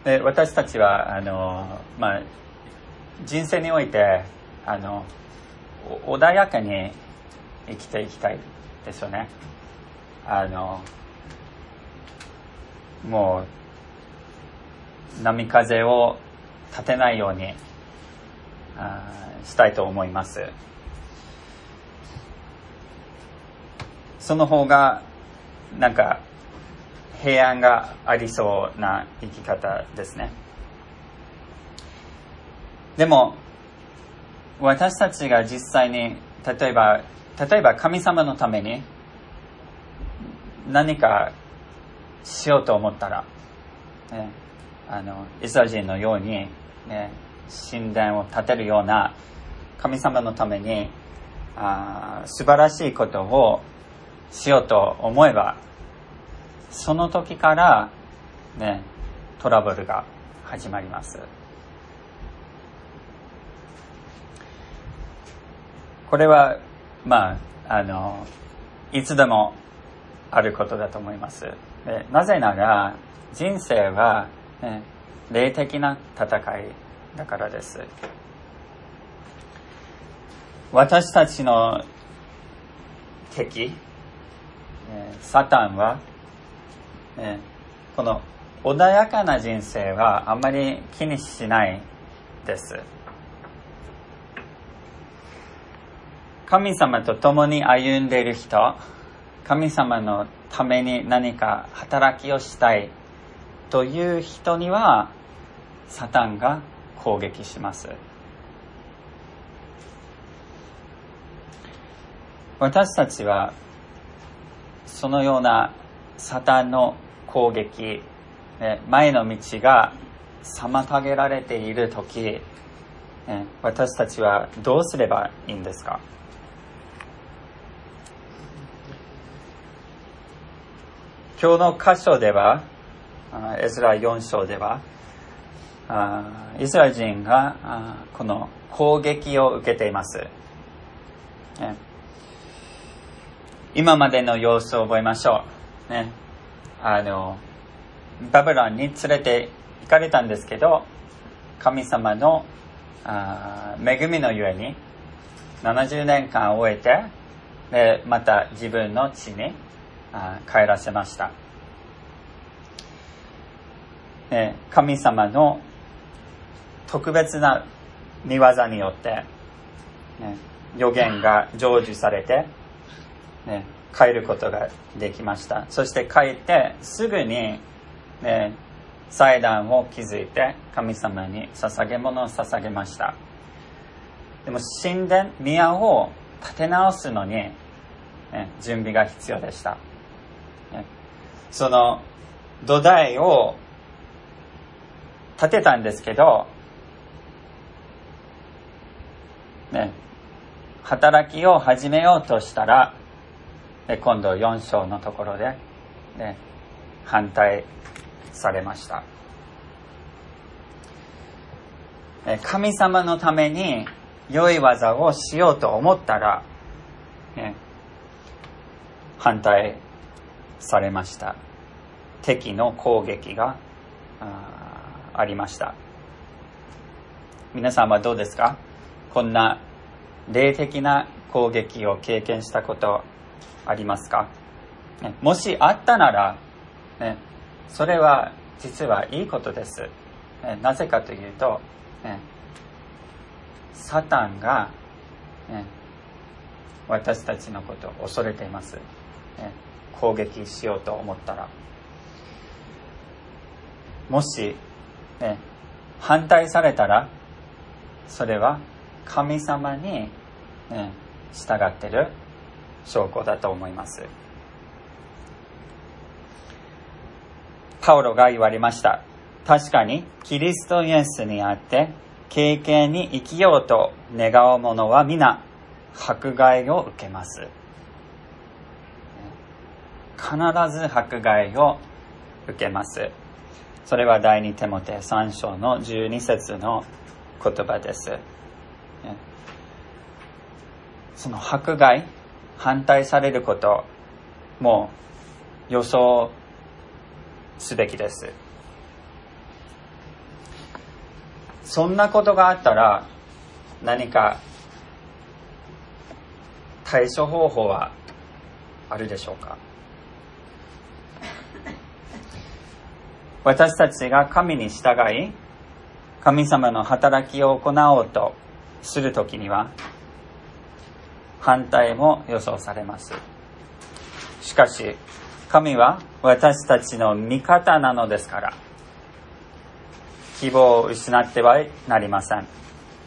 で、私たちは人生において穏やかに生きていきたいですよね。もう波風を立てないようにしたいと思います。その方がなんか平安がありそうな生き方ですね。でも私たちが実際に例えば神様のために何かしようと思ったら、イスラエル人のように、神殿を建てるような神様のために素晴らしいことをしようと思えば、その時から、トラブルが始まります。これはいつでもあることだと思います。なぜなら人生は、霊的な戦いだからです。私たちの敵、サタンは、この穏やかな人生はあんまり気にしないです。神様と共に歩んでいる人、神様のために何か働きをしたいという人にはサタンが攻撃します。私たちはそのようなサタンの攻撃、前の道が妨げられているとき、私たちはどうすればいいんですか？今日の箇所では、エズラ4章では、イスラエル人がこの攻撃を受けています。今までの様子を覚えましょう。バビロンに連れて行かれたんですけど、神様の恵みのゆえに70年間を終えて、でまた自分の地に帰らせました。神様の特別な御業によって、預言が成就されて、帰ることができました。そして帰ってすぐに、祭壇を築いて神様に捧げ物を捧げました。でも神殿、宮を建て直すのに、準備が必要でした。その土台を建てたんですけど、働きを始めようとしたら、今度4章のところで、反対されました。神様のために良い技をしようと思ったら、反対されました。敵の攻撃がありました。皆さんはどうですか？こんな霊的な攻撃を経験したことありますか？もしあったなら、それは実はいいことです。なぜかというと、サタンが、私たちのことを恐れています。攻撃しようと思ったら、もし、反対されたら、それは神様に、従っている証拠だと思います。パウロが言われました。確かにキリストイエスにあって敬虔に生きようと願う者は皆迫害を受けます。必ず迫害を受けます。それは第2テモテ3章の12節の言葉です。その迫害、反対されることも予想すべきです。 そんなことがあったら何か対処方法はあるでしょうか？私たちが神に従い、神様の働きを行おうとするときには、反対も予想されます。しかし、神は私たちの味方なのですから、希望を失ってはなりません。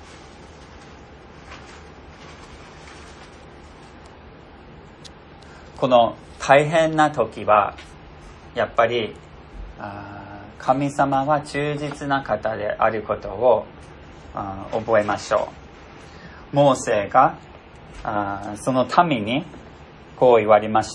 この大変な時は、やっぱり神様は忠実な方であることを覚えましょう。モーセがその民にこう言われました。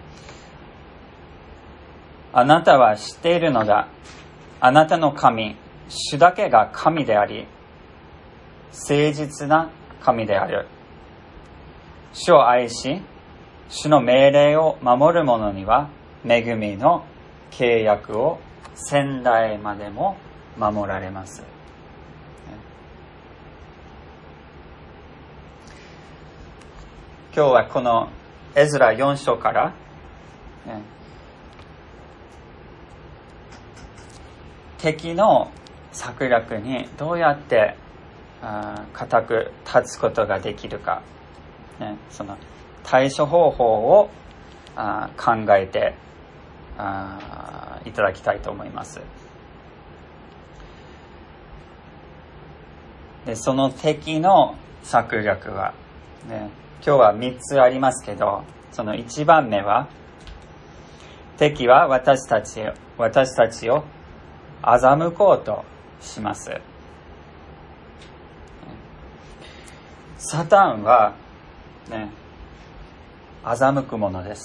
あなたは知っているのだ。あなたの神、主だけが神であり、誠実な神である。主を愛し、主の命令を守る者には、恵みの契約を先代までも守られます。今日はこのエズラ4章から、敵の策略にどうやって固く立つことができるか、その対処方法を考えていただきたいと思います。で、その敵の策略は、今日は3つありますけど、その1番目は、敵は私たちを欺こうとします。サタンは、欺くものです。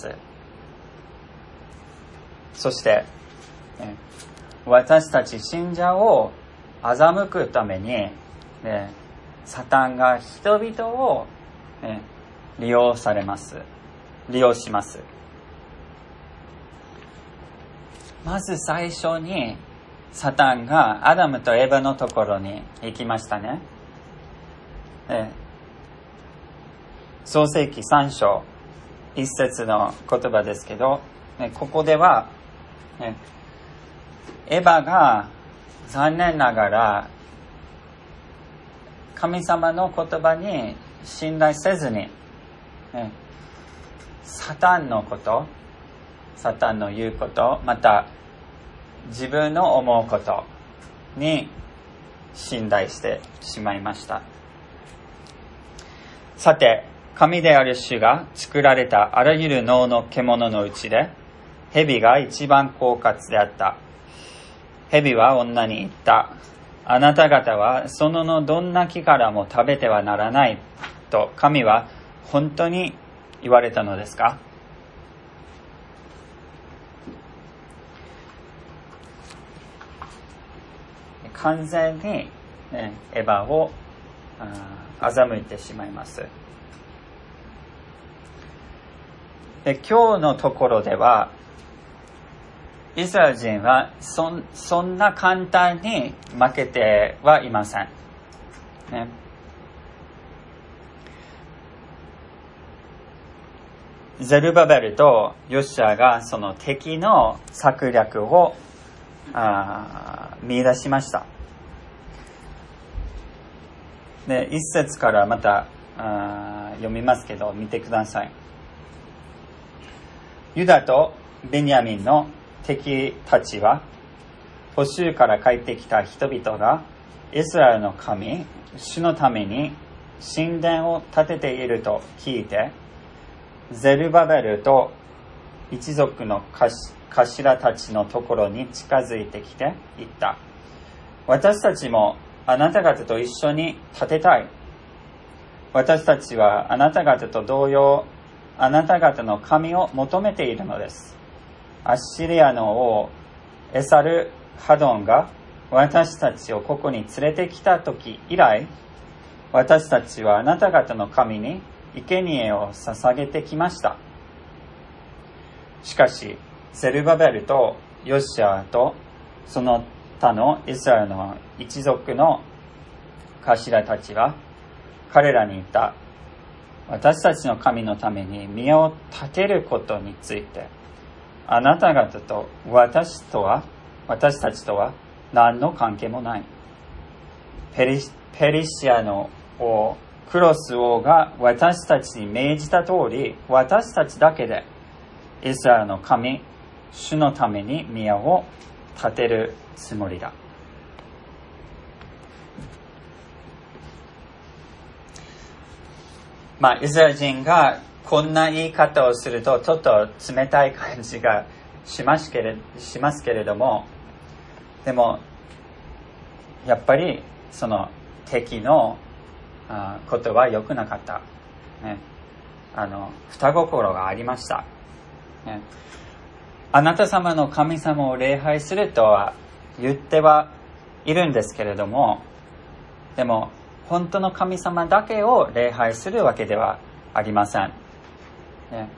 そして、私たち信者を欺くために、サタンが人々を、利用します。まず最初にサタンがアダムとエバのところに行きましたね。創世記3章1節の言葉ですけど、ここでは、エバが残念ながら神様の言葉に信頼せずに、サタンの言うこと、また自分の思うことに信頼してしまいました。さて、神である主が作られたあらゆる脳の獣のうちで、蛇が一番狡猾であった。蛇は女に言った。あなた方はそのどんな木からも食べてはならないと神は本当に言われたのですか？完全に、エヴァを欺いてしまいます。で、今日のところではイスラエル人はそんな簡単に負けてはいません。ゼルバベルとヨシュアがその敵の策略を見出しました。で、一節からまた読みますけど、見てください。ユダとベニヤミンの敵たちは、捕囚から帰ってきた人々がイスラエルの神、主のために神殿を建てていると聞いて、ゼルバベルと一族の頭たちのところに近づいてきて言った。私たちもあなた方と一緒に建てたい。私たちはあなた方と同様、あなた方の神を求めているのです。アッシリアの王エサルハドンが私たちをここに連れてきた時以来、私たちはあなた方の神に生贄を捧げてきました。しかしゼルバベルとヨシュアとその他のイスラエルの一族の頭たちは彼らに言った。私たちの神のために宮を建てることについて、あなた方と私たちとは何の関係もない。ペリシアの王クロス王が私たちに命じた通り、私たちだけでイスラエルの神主のために宮を建てるつもりだ。イスラエル人がこんな言い方をするとちょっと冷たい感じがしますけれども、でもやっぱりその敵のことは良くなかった、ね、双心がありました、ね。あなた様の神様を礼拝するとは言ってはいるんですけれども、でも本当の神様だけを礼拝するわけではありません、ね。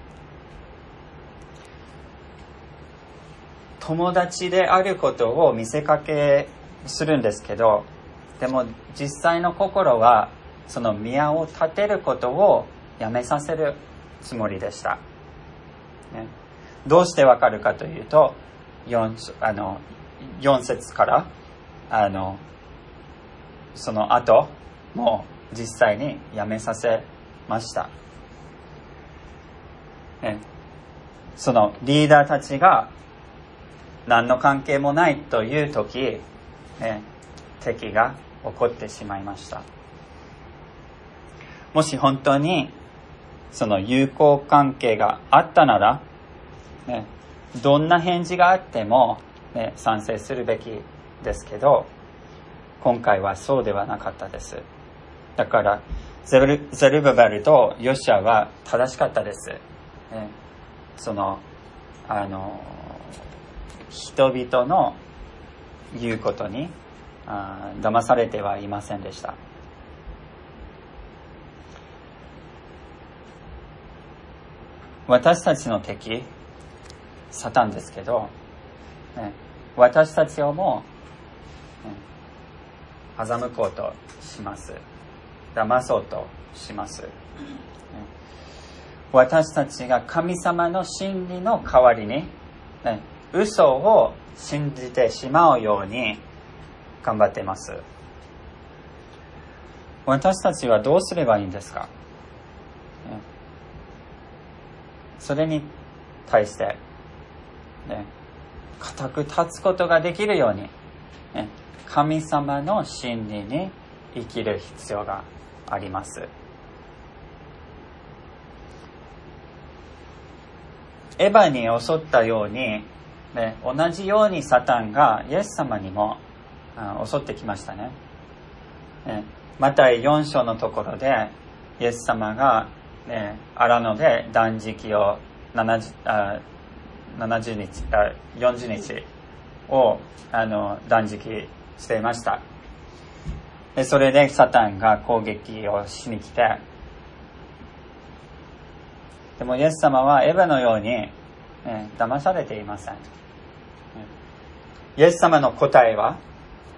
友達であることを見せかけするんですけど、でも実際の心はその宮を建てることをやめさせるつもりでした、ね。どうしてわかるかというと 4節からその後もう実際にやめさせました、ね。そのリーダーたちが何の関係もないという時、敵が起こってしまいました。もし本当にその友好関係があったなら、どんな返事があっても、賛成するべきですけど、今回はそうではなかったです。だからゼルバベルとヨシュアは正しかったです、その人々の言うことに騙されてはいませんでした。私たちの敵サタンですけど、私たちをも、欺こうとします。騙そうとします、私たちが神様の真理の代わりに、嘘を信じてしまうように頑張っています。私たちはどうすればいいんですか。それに対して、固く立つことができるように、神様の真理に生きる必要があります。エバに襲ったように、同じようにサタンがイエス様にも襲ってきましたね。マタイ4章のところでイエス様が、荒野で断食を40日を断食していました。それでサタンが攻撃をしに来て、でもイエス様はエヴァのように、騙されていません。イエス様の答えは、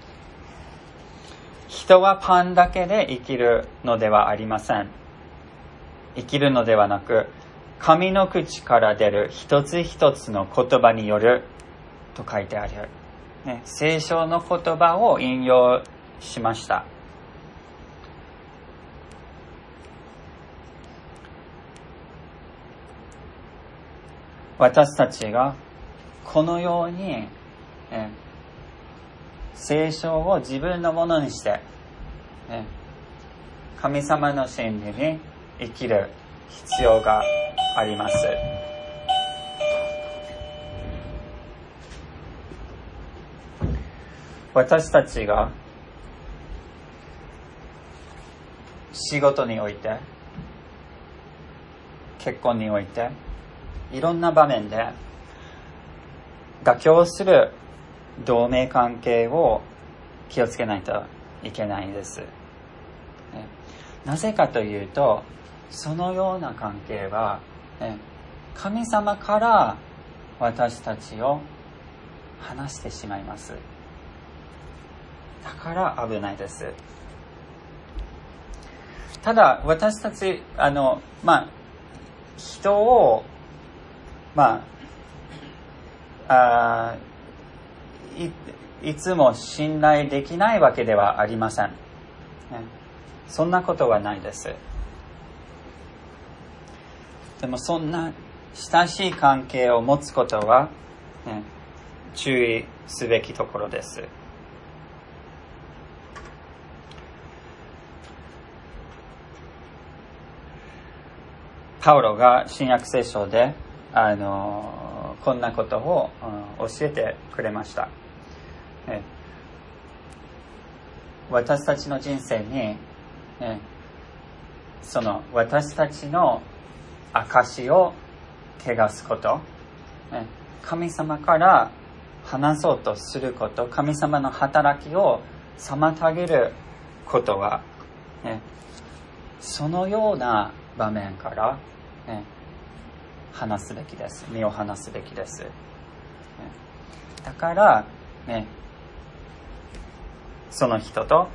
人はパンだけで生きるのではありません。生きるのではなく、神の口から出る一つ一つの言葉によると書いてある、聖書の言葉を引用しました。私たちがこのように、聖書を自分のものにして、神様の真理に生きる必要があります。私たちが仕事において、結婚において、いろんな場面で妥協する同盟関係を気をつけないといけないです。なぜかというと、そのような関係は、神様から私たちを離してしまいます。 だから危ないです。ただ私たち人をいつも信頼できないわけではありません。そんなことはないです。でもそんな親しい関係を持つことは、注意すべきところです。パウロが新約聖書でこんなことを教えてくれました。私たちの人生に、その私たちの証を汚すこと、神様から離そうとすること、神様の働きを妨げることは、そのような場面から、離すべきです。身を離すべきです。だから、その人と、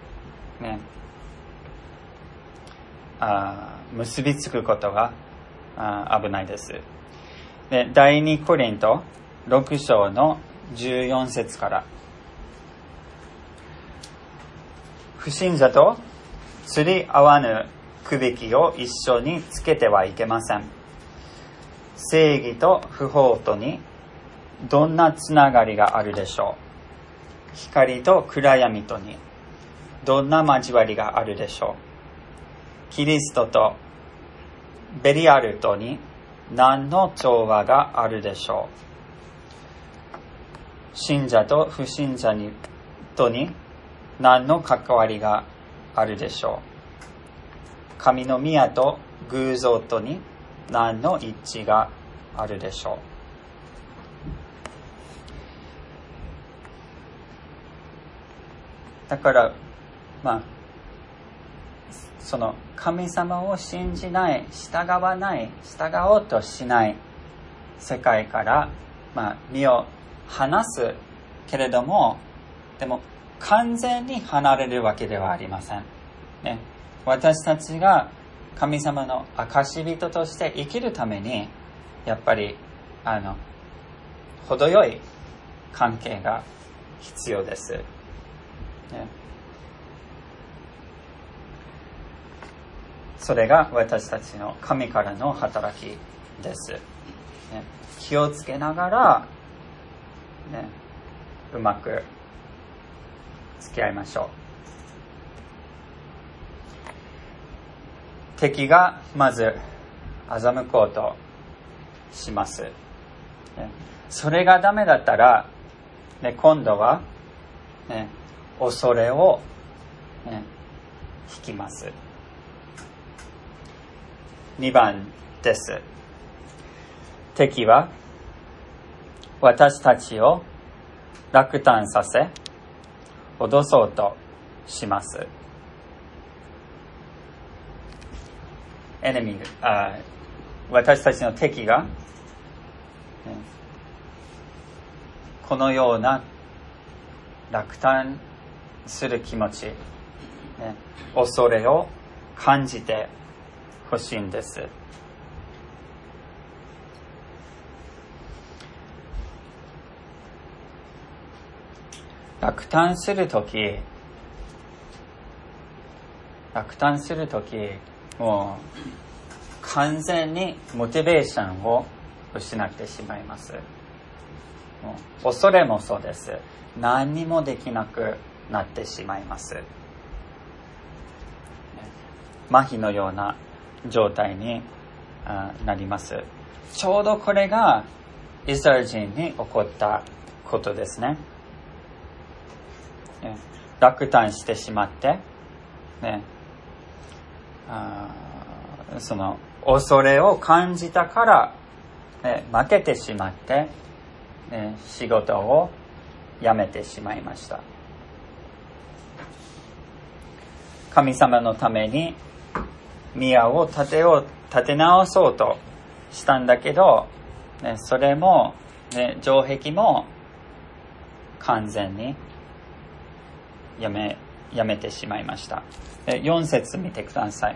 結びつくことが危ないです。で、第2コリント6章の14節から、不信者と釣り合わぬくびきを一緒につけてはいけません。正義と不法とにどんなつながりがあるでしょう。光と暗闇とにどんな交わりがあるでしょう。キリストとベリアルとに何の調和があるでしょう。信者と不信者とに何の関わりがあるでしょう。神の宮と偶像とに何の一致があるでしょう。だからその神様を信じない、従おうとしない世界から、身を離すけれども、でも完全に離れるわけではありません。私たちが神様の証人として生きるために、やっぱり程よい関係が必要です。それが私たちの神からの働きです。気をつけながら、うまく付き合いましょう。敵がまず欺こうとします。それがダメだったら、今度は、恐れを、引きます。2番です。敵は私たちを落胆させ、脅そうとします。私たちの敵が、このような落胆する気持ち、恐れを感じてほしいんです。落胆するとき、もう完全にモチベーションを失ってしまいます。もう恐れもそうです。何にもできなくなってしまいます。麻痺のような状態になります。ちょうどこれがイスラエル人に起こったことですね。落胆してしまって、その恐れを感じたから、負けてしまって、仕事を辞めてしまいました。神様のために宮を建て直そうとしたんだけど、それも、城壁も完全にやめてしまいました。4節見てください。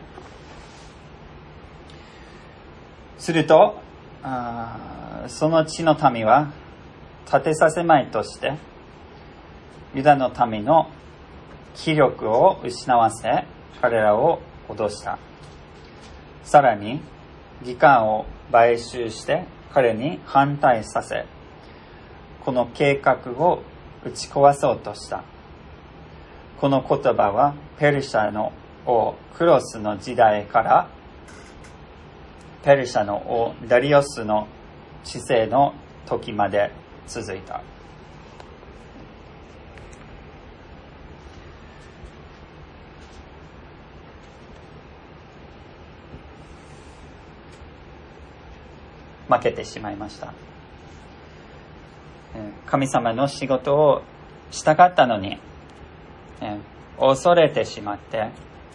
するとその地の民は立てさせまいとしてユダの民の気力を失わせ彼らを脅した。さらに議官を買収して彼に反対させ、この計画を打ち壊そうとした。この言葉はペルシャの王クロスの時代からペルシャの王ダリオスの治世の時まで続いた。負けてしまいました。神様の仕事をしたかったのに、恐れてしまって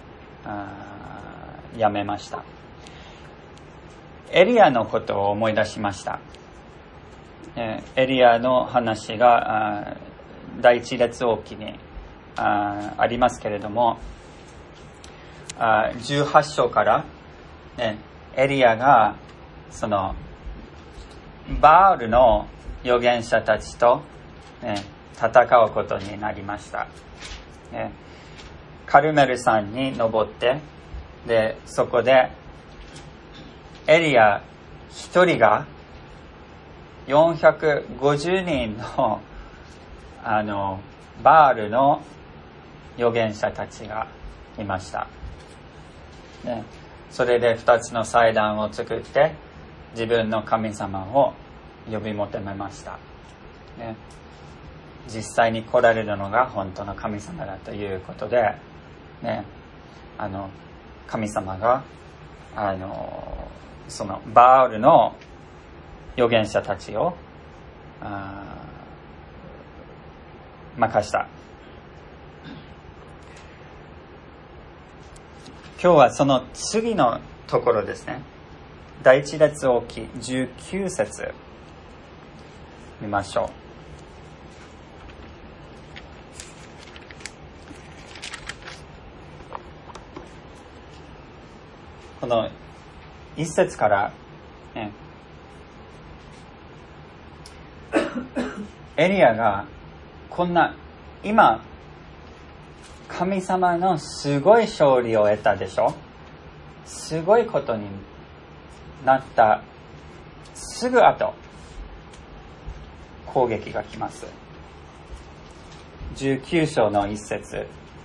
やめました。エリアのことを思い出しました。エリアの話が第一列王記にありますけれども、18章から、エリアがそのバールの預言者たちと、戦うことになりました。カルメル山に登って、でそこでエリア一人が450人のバールの預言者たちがいました。それで2つの祭壇を作って自分の神様を呼び求めました。実際に来られるのが本当の神様だということで、神様がそのバールの預言者たちを任した。今日はその次のところですね。第一列王記19節見ましょう。この一節から、エリアがこんな今神様のすごい勝利を得たでしょ。すごいことになったすぐ後攻撃が来ます。19章の一節、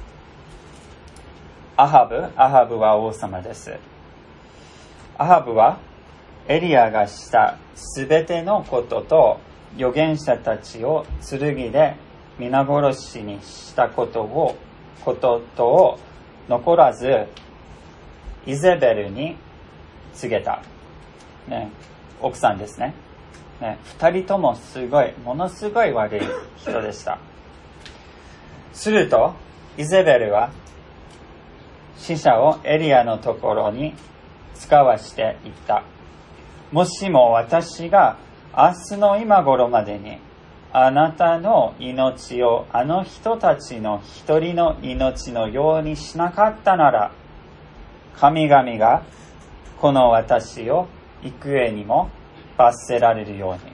アハブは王様です。アハブはエリアがしたすべてのことと預言者たちを剣で皆殺しにしたことと残らずイゼベルに告げた、奥さんですね。二人ともものすごい悪い人でした。するとイゼベルは使者をエリアのところに使わしていった。もしも私が明日の今頃までにあなたの命をあの人たちの一人の命のようにしなかったなら、神々がこの私を幾重にも罰せられるように。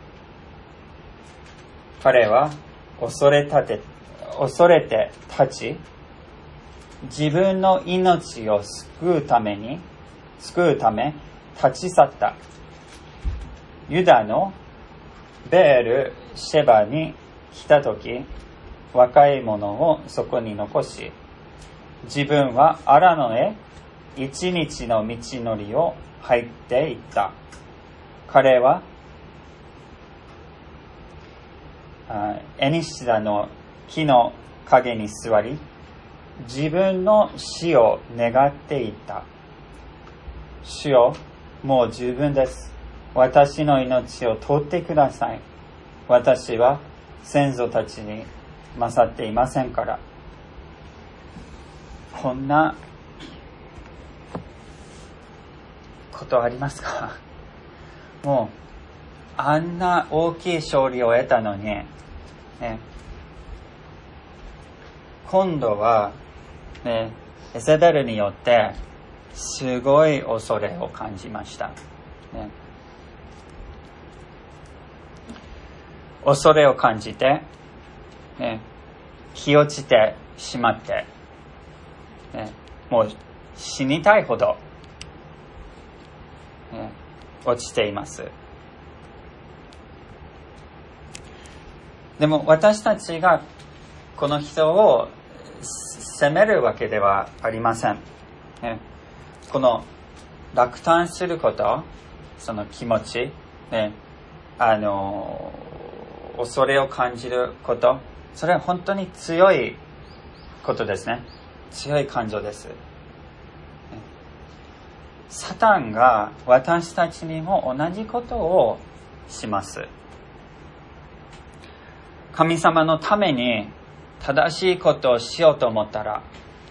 彼は恐れて立ち、自分の命を救うため立ち去った。ユダのベールシェバに来たとき、若い者をそこに残し、自分はアラノへ一日の道のりを入っていった。彼はエニシダの木の陰に座り、自分の死を願っていた。主よ、もう十分です。私の命を取ってください。私は先祖たちに勝っていませんから。こんなことありますか？もうあんな大きい勝利を得たのに、 今度は、ね、エゼベルによってすごい恐れを感じました、ね、恐れを感じて、ね、気落ちてしまって、ね、もう死にたいほど、ね、落ちています。でも私たちがこの人を責めるわけではありません。ね、この落胆すること、その気持ち、ね、恐れを感じること、それは本当に強いことですね。強い感情です。サタンが私たちにも同じことをします。神様のために正しいことをしようと思ったら、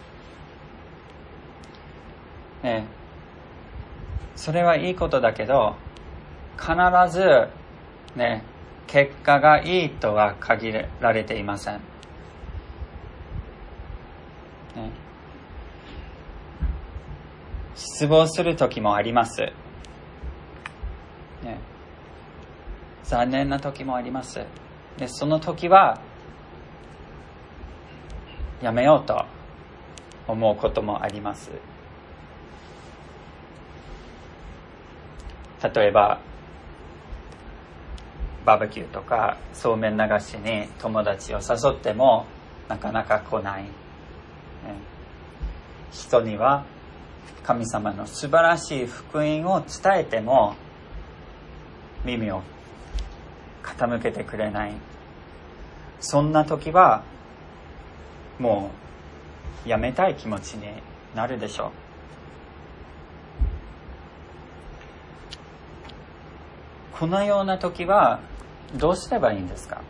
ね、それはいいことだけど、必ず、ね、結果がいいとは限られていません。ね、失望する時もあります。ね、残念な時もあります。で、その時はやめようと思うこともあります。例えばバーベキューとかそうめん流しに友達を誘ってもなかなか来ない、ね、人には神様の素晴らしい福音を伝えても耳を傾けてくれない。そんな時はもうやめたい気持ちになるでしょう。このような時はどうすればいいんですか？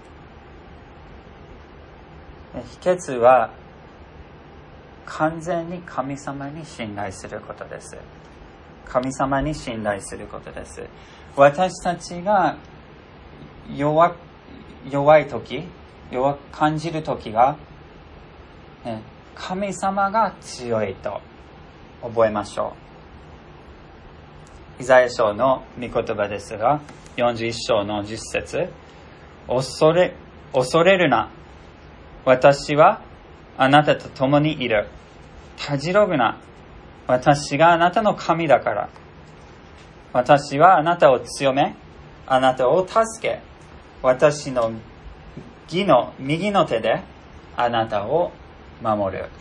秘訣は完全に神様に信頼することです。神様に信頼することです。私たちが弱い時、弱く感じる時は、ね、神様が強いと覚えましょう。イザヤ書の御言葉ですが、41章の10節、恐れるな。私はあなたと共にいる。たじろぐな。私があなたの神だから。私はあなたを強め、あなたを助け、私の義の右の手であなたを守る。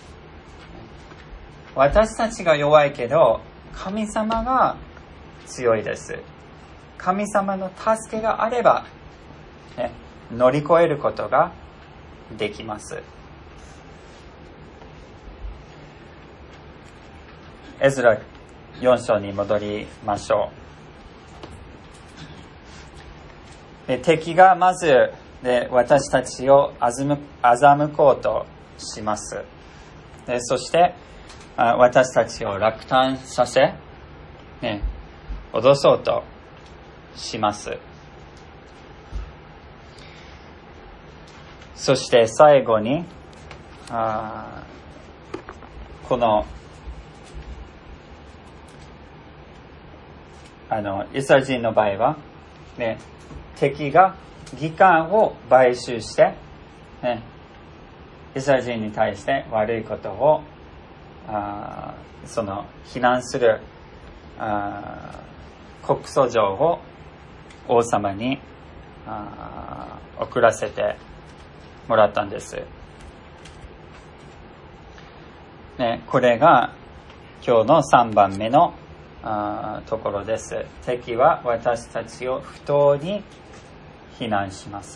私たちが弱いけど、神様が強いです。神様の助けがあれば、ね、乗り越えることができます。エズラ4章に戻りましょう。で、敵がまずで私たちを欺こうとします。で、そして私たちを落胆させ、ね、脅そうとします。そして最後にこのイスラエル人の場合は、ね、敵が義官を買収して、ね、イスラエル人に対して悪いことをその非難する告訴状を王様に送らせてもらったんです、ね、これが今日の3番目のところです。敵は私たちを不当に非難します。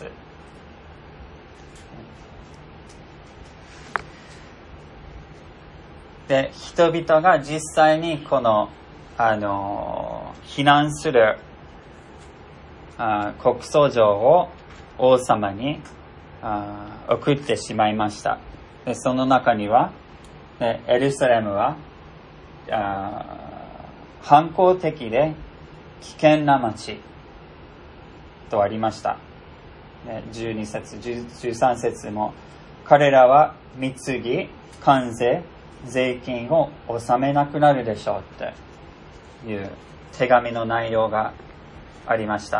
で、人々が実際にこの非難する告訴状を王様に送ってしまいました。で、その中には、ね、エルサレムは反抗的で危険な町とありました。12節、13節も彼らは貢ぎ、関税、税金を納めなくなるでしょうっていう手紙の内容がありました。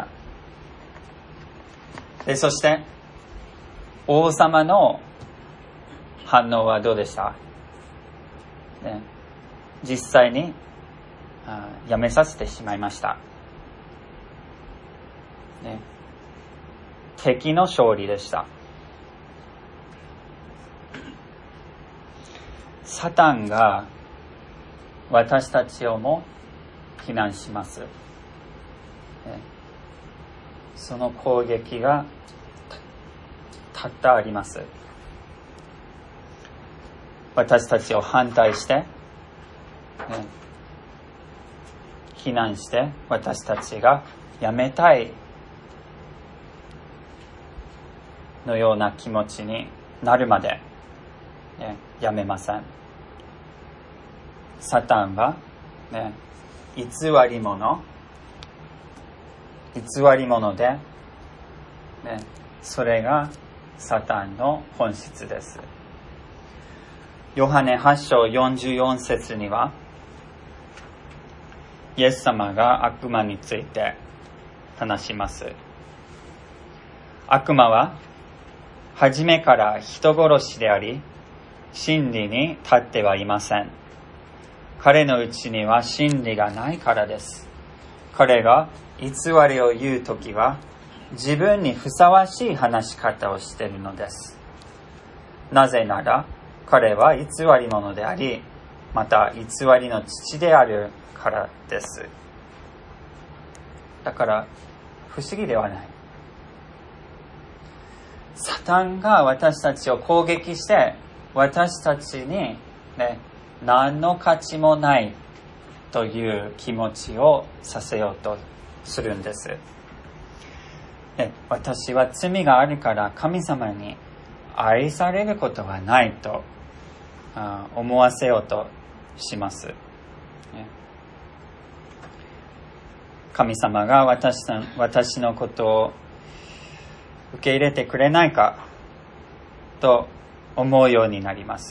で、そして王様の反応はどうでした？ね、実際にやめさせてしまいました。ね、敵の勝利でした。サタンが私たちをも非難します。ね、その攻撃がたったあります。私たちを反対して、ね、非難して私たちがやめたいのような気持ちになるまで、ね、やめません。サタンは、ね、偽り者で、ね、それがサタンの本質です。ヨハネ8章44節には、イエス様が悪魔について話します。悪魔は初めから人殺しであり、真理に立ってはいません。彼のうちには真理がないからです。彼が偽りを言うときは、自分にふさわしい話し方をしているのです。なぜなら、彼は偽り者であり、また偽りの父であるからです。だから不思議ではない。サタンが私たちを攻撃して、私たちに、ね、何の価値もないという気持ちをさせようとするんです。私は罪があるから神様に愛されることはないと思わせようとします。神様が私のことを受け入れてくれないかと思うようになります。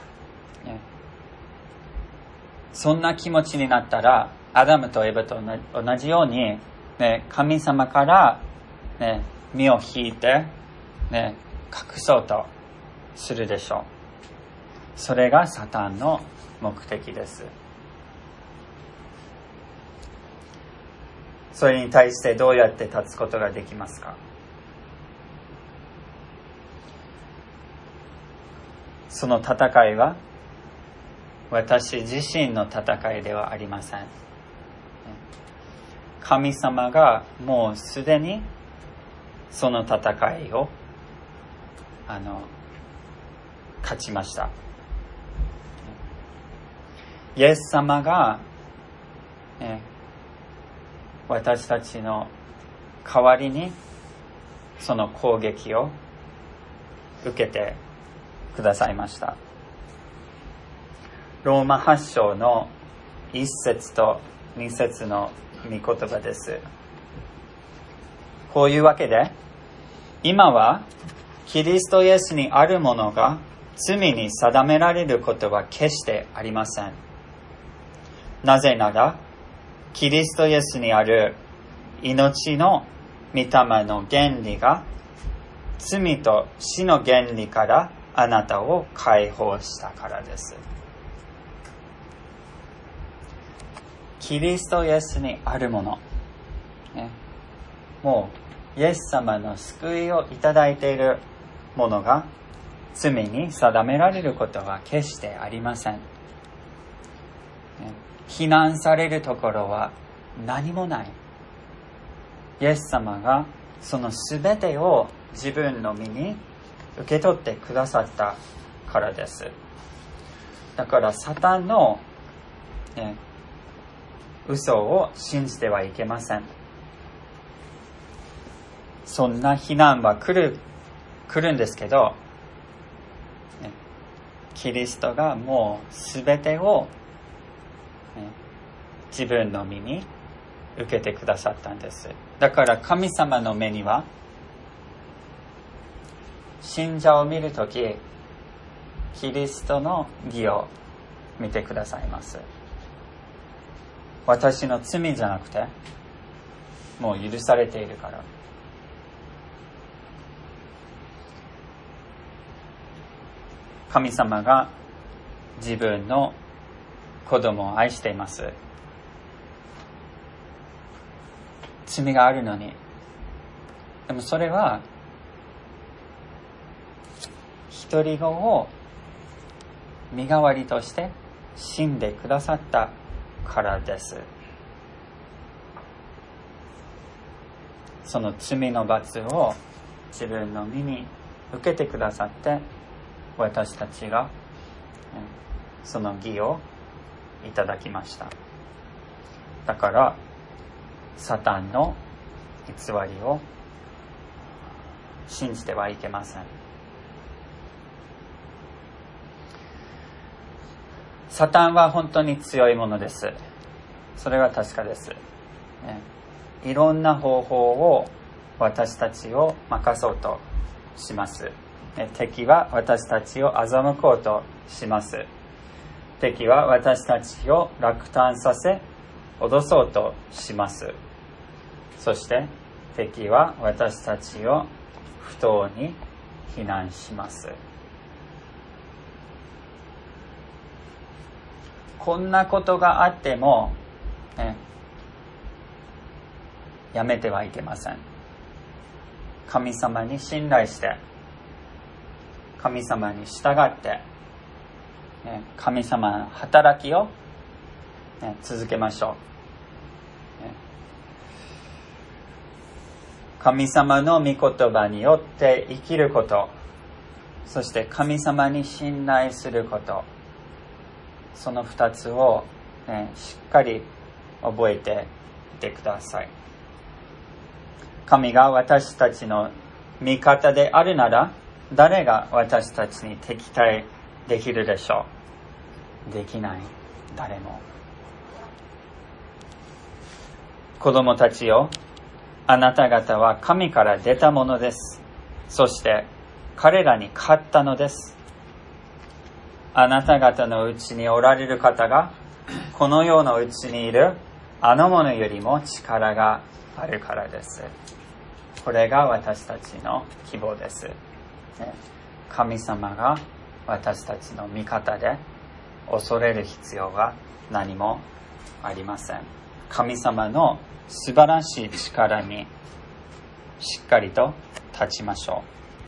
そんな気持ちになったら、アダムとエバと同じように、ね、神様から、ね、身を引いて、ね、隠そうとするでしょう。それがサタンの目的です。それに対してどうやって立つことができますか？その戦いは私自身の戦いではありません。神様がもうすでにその戦いを勝ちました。イエス様が、私たちの代わりにその攻撃を受けてくださいました。ローマ8章の1節と2節の御言葉です。こういうわけで、今はキリストイエスにあるものが罪に定められることは決してありません。なぜなら、キリストイエスにある命の御霊の原理が罪と死の原理からあなたを解放したからです。キリストイエスにあるもの、もうイエス様の救いをいただいているものが罪に定められることは決してありません。非難されるところは何もない。イエス様がそのすべてを自分の身に受け取ってくださったからです。だからサタンの、嘘を信じてはいけません。そんな非難は来るんですけど、キリストがもうすべてを、自分の身に受けてくださったんです。だから神様の目には信者を見るとき、キリストの義を見てくださいます。私の罪じゃなくて、もう許されているから。神様が自分の子供を愛しています。罪があるのに。でもそれは一人子を身代わりとして死んでくださったからです。その罪の罰を自分の身に受けてくださって、私たちがその義をいただきました。だからサタンの偽りを信じてはいけません。サタンは本当に強いものです。それは確かです。いろんな方法を私たちを任そうとします。敵は私たちを欺こうとします。敵は私たちを落胆させ、脅そうとします。そして敵は私たちを不当に非難します。こんなことがあっても、やめてはいけません。神様に信頼して、神様に従って、神様の働きを、続けましょう。神様の御言葉によって生きること、そして神様に信頼すること、その2つを、しっかり覚えていてください。神が私たちの味方であるなら、誰が私たちに敵対できるでしょう。できない、誰も。子供たちよ、あなた方は神から出たものです。そして彼らに勝ったのです。あなた方のうちにおられる方が、この世のうちにいるあの者よりも力があるからです。これが私たちの希望です。神様が私たちの味方で、恐れる必要は何もありません。神様の素晴らしい力にしっかりと立ちましょう。